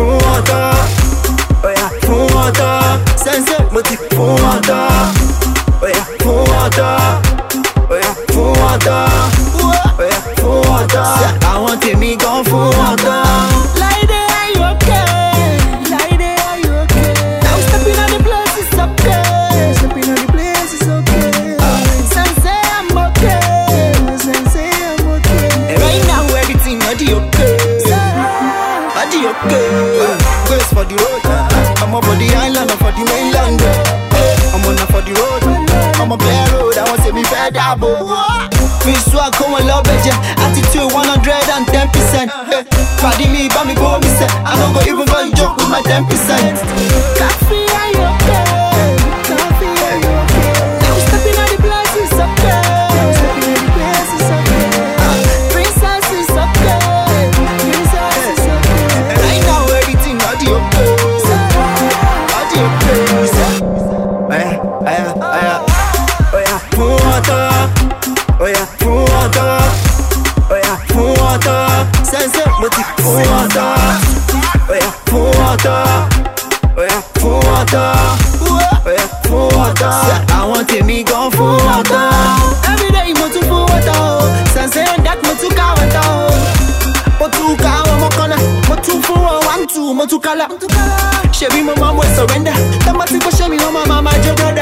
fún ọ̀tọ̀. Oya fún ọ̀tọ̀. Sensei mo ti fún ọ̀tọ̀. Oya fún ọ̀tọ̀. Oya fún ọ̀tọ̀. Oya fún ọ̀tọ̀. Àwọn tèmi gan fún ọ̀tọ̀. Láìdé are you okay? Láìdé are you okay? Now stepping on the place is okay. Stepping on the place is okay. Sensei I'm okay. Sensei I'm okay. And right now everything already okay. Already okay. Grace for the road. I'm up for the island or for the mainland. I'm on for the road. I'm a clear road. I want to be fed up. Me swag come on love better. Attitude 110%. Party me, but me go me say I don't go even go joke with my 10%. Coffee are you okay? Coffee are you okay? Now stepping on the place is okay. Stepping on the place is okay. Princess is okay. Princess is okay. Right now everything already okay. Already okay. Oya fún ọ̀tọ̀. Oya fún ọ̀tọ̀. Oya fún ọ̀tọ̀. Sensei mo ti fún ọ̀tọ̀. Oya fún ọ̀tọ̀. Oya fún ọ̀tọ̀. Oya fún ọ̀tọ̀. Àwọn tèmi gan fún ọ̀tọ̀. Everyday mo tún fún ọ̀tọ̀. Sensei on that mo tún ká ọ̀tọ̀. Mo tún ká àwọn ọmọ kan náà. Mo tún fún wọn 1, 2 mo tún kálá. Ṣebí mo máa ń wẹ̀ surrender. Tọ́mọ tí kò ṣe mi wọ́n máa jó dọ́dá.